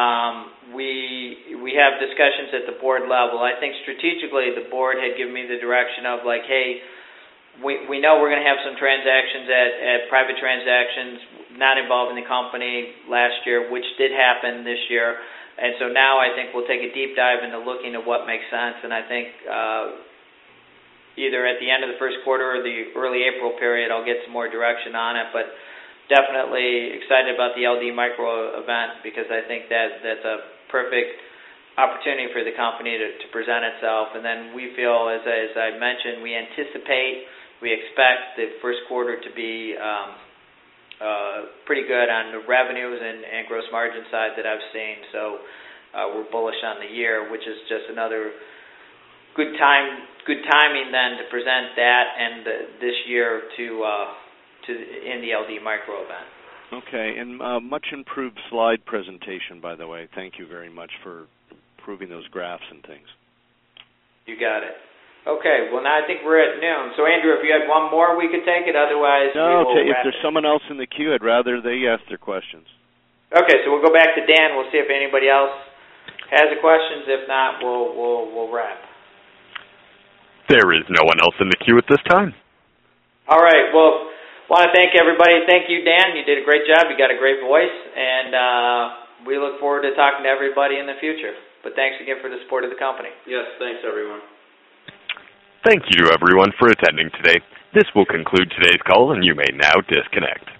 we have discussions at the board level. I think strategically the board had given me the direction of like, hey, we know we're going to have some transactions at private transactions not involving the company last year, which did happen this year. And so now I think we'll take a deep dive into looking at what makes sense. And I think either at the end of the first quarter or the early April period, I'll get some more direction on it. But definitely excited about the LD Micro event because I think that's a perfect opportunity for the company to present itself. And then we feel, as I mentioned, we expect the first quarter to be pretty good on the revenues and gross margin side that I've seen. So we're bullish on the year, which is just another good timing then to present that and this year in the LD Micro event. Okay, and much improved slide presentation, by the way. Thank you very much for improving those graphs and things. You got it. Okay, well, now I think we're at noon. So, Andrew, if you had one more, we could take it. Otherwise, no, we will if there's someone else in the queue, I'd rather they ask their questions. Okay, so we'll go back to Dan. We'll see if anybody else has the questions. If not, we'll wrap. There is no one else in the queue at this time. All right, well, I want to thank everybody. Thank you, Dan. You did a great job. You got a great voice, and we look forward to talking to everybody in the future. But thanks again for the support of the company. Yes, thanks, everyone. Thank you to everyone for attending today. This will conclude today's call, and you may now disconnect.